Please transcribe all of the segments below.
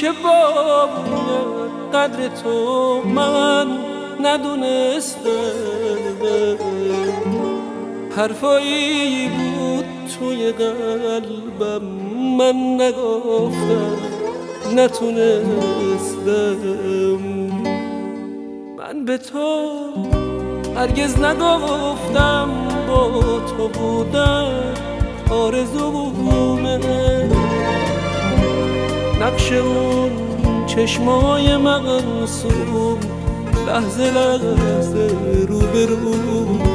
که باید قدر تو من ندونستم. حرفایی بود توی قلبم من نگفتم، نتونستم. من به تو هرگز نگفتم با تو بودن آرزومه. نقش اون چشمای معصوم لحظه لحظه روبرومه.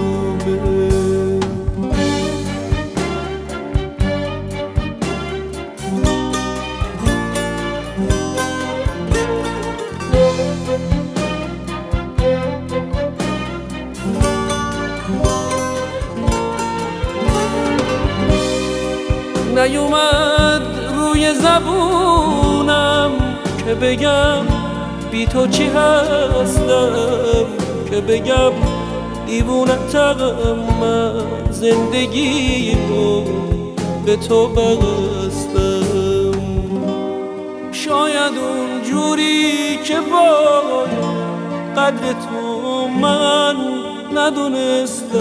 نیومد روی زبونم که بگم بی تو چی هستم، که بگم دیوونتم من زندگی رو به تو بستم. شاید اون جوری که باید قدر تو من ندونستم.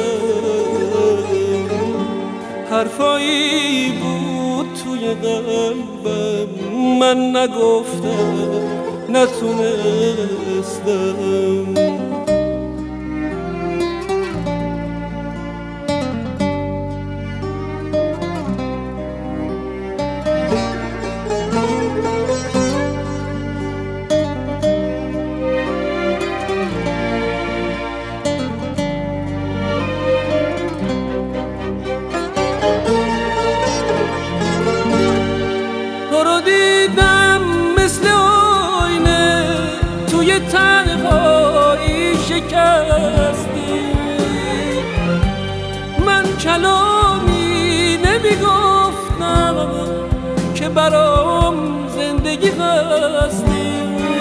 حرفایی بود توی قلبم من نگفتم، نتونستم. تو رو دیدم مثل آینه توی تنهایی شکستی. من کلامی نمیگفتم که برام زندگی هستی.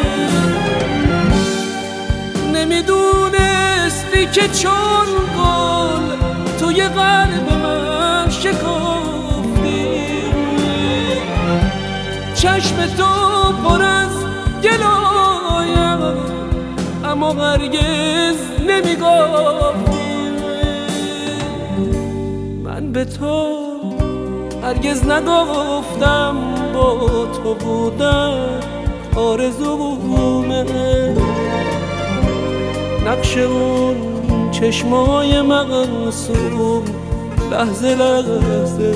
نمیدونستی که چون گل توی قلب من شکافتی. چشم تو پر از گلایم اما هرگز نمیگفتی. من به تو هرگز نگفتم با تو بودن آرزومه. نقش اون چشمای معصوم لحظه لحظه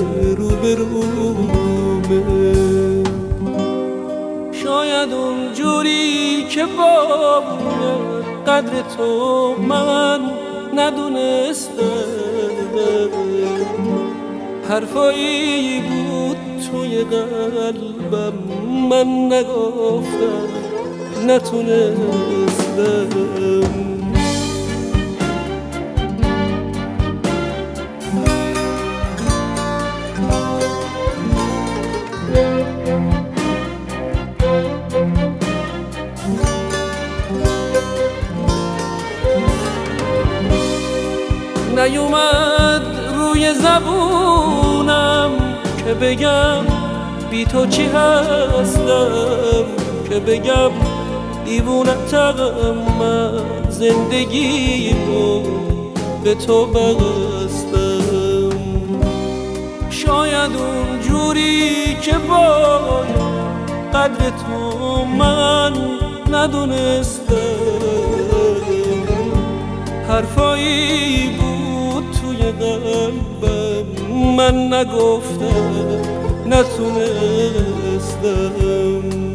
روبرومه. شاید اون جوری که باید قدر تو من ندونستم. حرفایی بود توی قلبم من نگفتم، نتونستم. نیومد روی زبونم که بگم بی تو چی هستم، که بگم دیوونتم من زندگی رو به تو بستم. شاید اون جوری که باید قدر تو من ندونستم. حرفایی بود توی قلبم من نگفتم، نتونستم.